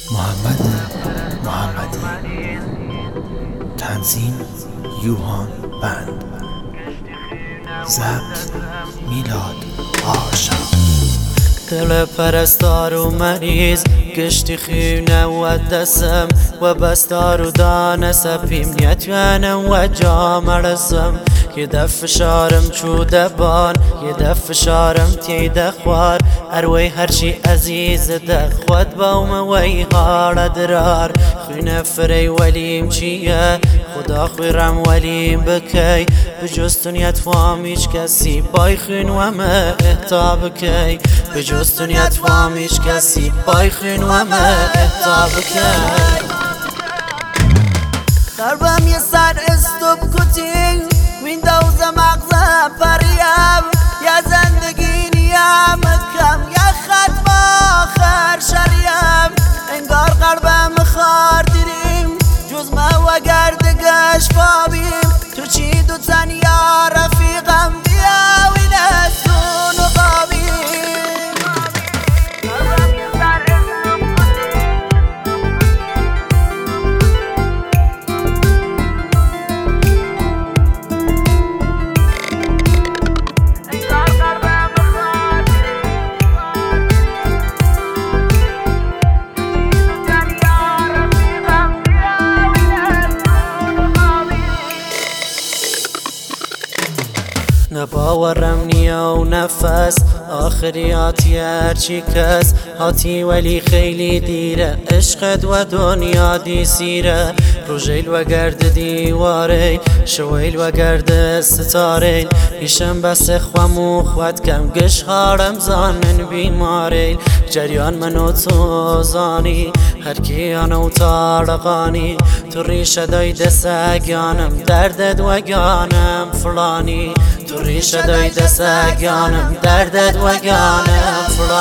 محمد محمدی. تنظیم یوهان بند. ضبط میلاد آشا. دل پرستار و مریض گشتی خیونه و دسم و بستار و دانه سپیم نیتوانم و جام رسم یه دف شارم چوده بان یه دف شارم تیده خوار اروی هرچی عزیز ده خود باوم وی هار درار خوینه فری ولیم چیه خدا خویرم ولیم بکی بجز تو نیتوام هیچ کسی بای خوین و ما احتاب کی بجز تو نیتوام هیچ کسی بای خوین و ما احتاب کی دربم یه سر استوب کتین ویندوز مغزه پریم یا زندگی نیم کم یا ختم آخر شریم انگار قلبم خار دیریم جز ما و گردگش فابیم تو چی دو تن یا رفیقم بیا و نسون و قابیم نباورم نیا و نفس آخریاتی هرچی کس هاتی ولی خیلی دیره عشقت و دنیا دی سیره روژیل و گرد دیواره شویل و گرد ستاره ایشم بس خوامو خواد کم گش هارم زانن بیماره جریان منو تو زانی هر کیانو تارقانی تو ریشه داید سگانم دردت و گانم فلانی تو ریشه داید سگانم دردت و گانم فلانی